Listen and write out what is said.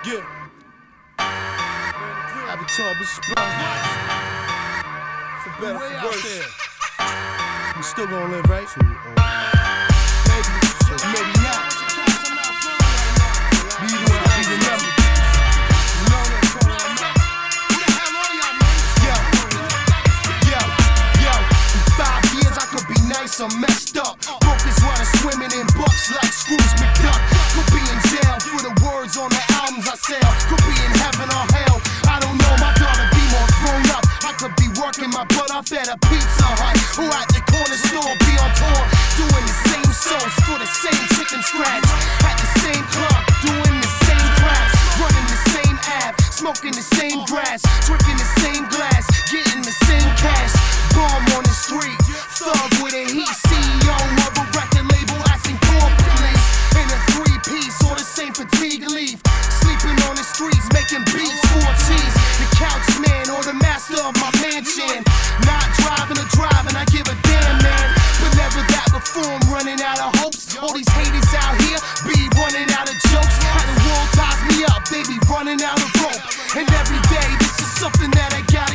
Yeah. Avatar, but for better, for worse. We still gonna live, right? Maybe not. Be the one I remember. In 5 years I could be nice or messed up. Broke is water swimming in bucks like Scrooge McDuck. Could be in jail for the words on the albums I sell. Could be in heaven or hell, I don't know, my daughter be more grown up. I could be working my butt off at a Pizza Hut, or at the corner store, be on tour, doing the same shows for the same chicken scratch. At the same club, doing the same crash, running the same app, smoking the same grass, drinking the same glass, getting the same cash. Bomb on the street, thug with a heat, CEO of a record label, acting corporately in a 3-piece or the same fatigue leaf, sleeping on the streets, making beats for cheese. The couch man or the master of my mansion, not driving or driving, I give a damn, man. But never that before, I'm running out of hopes. All these haters out here be running out of jokes. How the world ties me up, they be running out of rope. And every day, this is something that I gotta